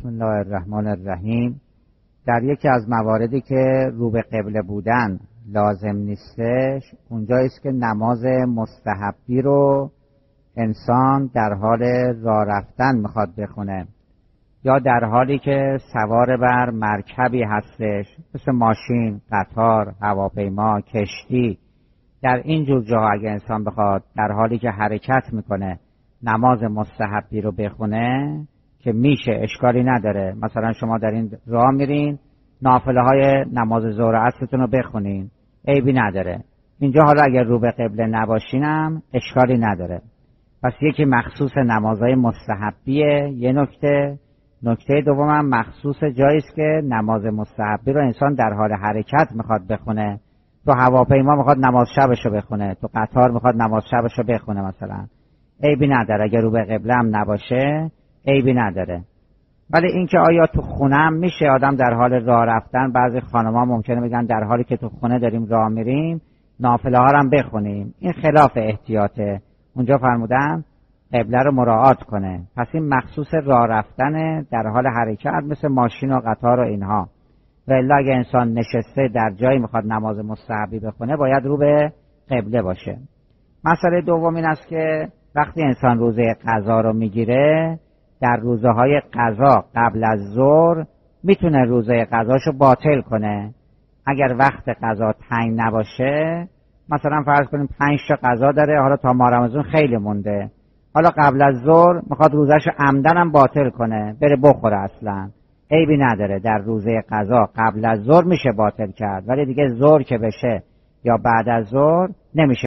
بسم الله الرحمن الرحیم. در یکی از مواردی که رو به قبله بودن لازم نیستش، اونجاییست که نماز مستحبی رو انسان در حال راه رفتن میخواد بخونه، یا در حالی که سوار بر مرکبی هستش، مثل ماشین، قطار، هواپیما، کشتی. در این جور جاها اگه انسان بخواد در حالی که حرکت میکنه نماز مستحبی رو بخونه که میشه، اشکالی نداره. مثلا شما در این راه میرین، نافله های نماز ظهر و عصرتون رو بخونین، عیبی نداره. اینجا حالا اگر رو به قبله نباشینم اشکالی نداره. پس یکی مخصوص نمازهای مستحبیه، یه نکته دومم مخصوص جاییست که نماز مستحبی رو انسان در حال حرکت میخواد بخونه. تو هواپیما میخواد نماز شبش رو بخونه، تو قطار میخواد نماز شبش رو بخونه مثلا، عیبی نداره. اگر رو به قبله هم نباشه عیبی نداره. ولی اینکه آیا تو خونه هم میشه آدم در حال راه رفتن، بعضی خانم‌ها ممکنه بگن در حالی که تو خونه داریم راه میریم نافله ها هم بخونیم، این خلاف احتیاطه. اونجا فرمودن قبله رو مراعات کنه. پس این مخصوص راه رفتن در حال حرکت مثل ماشین و قطار و اینها. و الا اگه انسان نشسته در جایی میخواد نماز مستحبی بخونه باید رو به قبله باشه. مسئله دوم این است که وقتی انسان روزه قضا رو میگیره، در روزه های قضا قبل از ظهر میتونه روزه قضاشو باطل کنه. اگر وقت قضا تنگ نباشه، مثلا فرض کنیم 5 تا قضا داره، حالا تا ماه رمضان خیلی مونده، حالا قبل از ظهر میخواد روزهشو عمدن هم باطل کنه، بره بخوره، اصلا عیبی نداره. در روزه قضا قبل از ظهر میشه باطل کرد، ولی دیگه ظهر که بشه یا بعد از ظهر نمیشه